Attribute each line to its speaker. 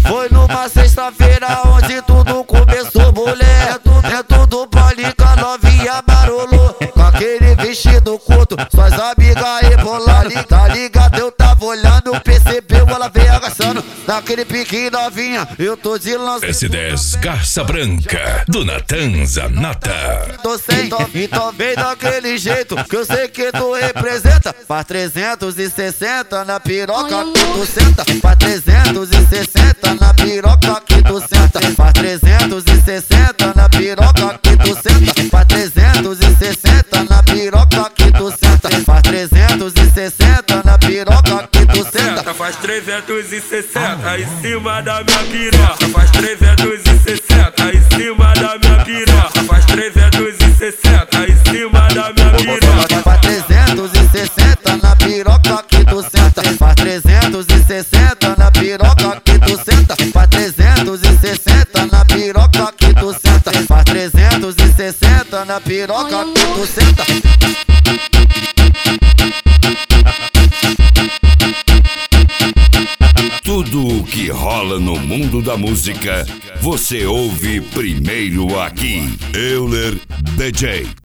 Speaker 1: Foi numa sexta-feira onde tudo começou, mulher. É tudo panica, novinha marolô. Com aquele vestido curto, suas amigas rebolando. Tá ligado, eu tava olhando, percebeu, ela veio agaçando. Naquele pique novinha, eu tô de lança.
Speaker 2: S10 Garça Branca, do Natan Zanata.
Speaker 1: Tô sem, então vem daquele jeito que eu sei que tu representa. Faz 360 na piroca que tu senta. Faz 360 na piroca que tu senta. Faz 360 na piroca que tu senta. Faz 360 na piroca que tu senta. Faz 360 na piroca que tu senta.
Speaker 3: Faz 360 em cima da minha piroca. Faz 360 em cima da minha piroca. Faz 360 em cima da minha piroca.
Speaker 1: Faz 360 na piroca que tu senta. Faz 360 na piroca que tu senta. Faz 360 na piroca que tu senta. Faz 360 na piroca que tu senta.
Speaker 4: Tudo o que rola no mundo da música, você ouve primeiro aqui. Euler DJ.